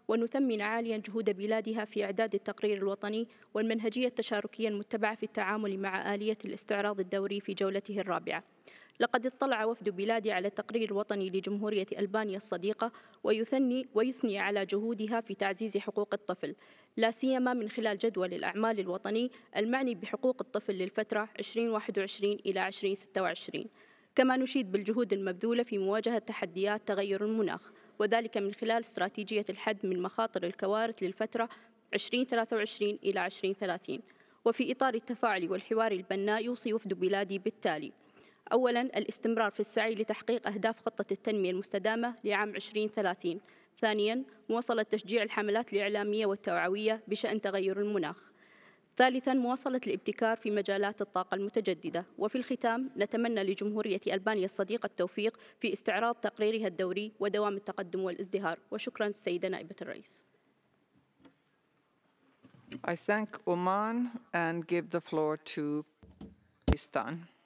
ونثمن عاليا جهود بلادها في إعداد التقرير الوطني والمنهجية التشاركية المتبعة في التعامل مع آلية الاستعراض الدوري في جولته الرابعة. لقد اطلع وفد بلادي على التقرير الوطني لجمهورية ألبانيا الصديقة ويثني على جهودها في تعزيز حقوق الطفل، لا سيما من خلال جدول الأعمال الوطني المعني بحقوق الطفل للفترة 2021 إلى 2026. كما نشيد بالجهود المبذولة في مواجهة تحديات تغير المناخ، وذلك من خلال استراتيجية الحد من مخاطر الكوارث للفترة 2023 إلى 2030. وفي إطار التفاعل والحوار البناء يوصي وفد بلادي بالتالي: أولاً، الاستمرار في السعي لتحقيق أهداف خطة التنمية المستدامة لعام 2030. ثانياً، مواصلة تشجيع الحملات الإعلامية والتوعوية بشأن تغير المناخ. ثالثاً، مواصلة الابتكار في مجالات الطاقة المتجددة. وفي الختام، نتمنى لجمهورية ألبانيا الصديقة التوفيق في استعراض تقريرها الدوري ودوام التقدم والازدهار. وشكراً السيدة نائبة الرئيس. I thank Oman and give the floor to Pakistan.